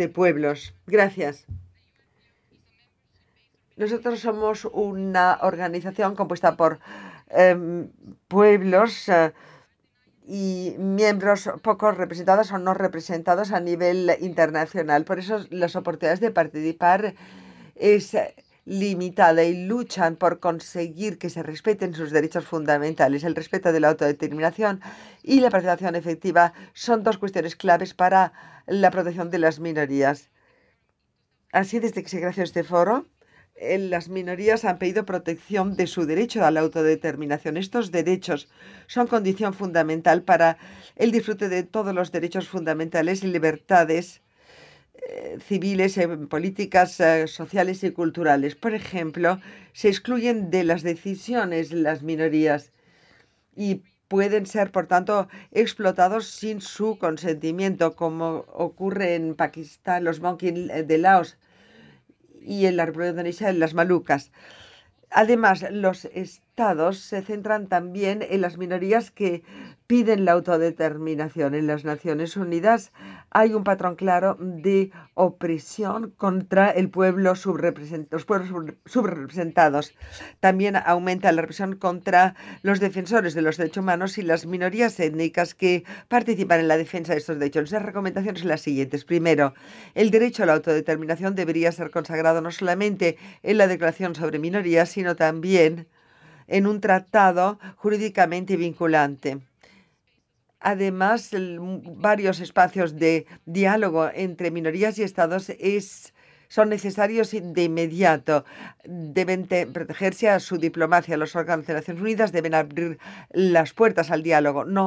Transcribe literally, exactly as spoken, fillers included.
de pueblos. Gracias. Nosotros somos una organización compuesta por em, pueblos eh, y miembros poco representados o no representados a nivel internacional. Por eso las oportunidades de participar es limitada y luchan por conseguir que se respeten sus derechos fundamentales. El respeto de la autodeterminación y la participación efectiva son dos cuestiones claves para la protección de las minorías. Así, desde que se creó este foro, eh, las minorías han pedido protección de su derecho a la autodeterminación. Estos derechos son condición fundamental para el disfrute de todos los derechos fundamentales y libertades eh, civiles, eh, políticas, eh, sociales y culturales. Por ejemplo, se excluyen de las decisiones las minorías y pueden ser, por tanto, explotados sin su consentimiento, como ocurre en Pakistán, los monkeys de Laos y en la República Indonesia, en las Malucas. Además, los estados se centran también en las minorías que piden la autodeterminación. En las Naciones Unidas hay un patrón claro de opresión contra el pueblo subrepresent- los pueblos subrepresentados. También aumenta la represión contra los defensores de los derechos humanos y las minorías étnicas que participan en la defensa de estos derechos. Las recomendaciones son las siguientes. Primero, el derecho a la autodeterminación debería ser consagrado no solamente en la Declaración sobre Minorías, sino también en un tratado jurídicamente vinculante. Además, el, varios espacios de diálogo entre minorías y estados es, son necesarios de inmediato. Deben te, protegerse a su diplomacia. Los órganos de Naciones Unidas deben abrir las puertas al diálogo. No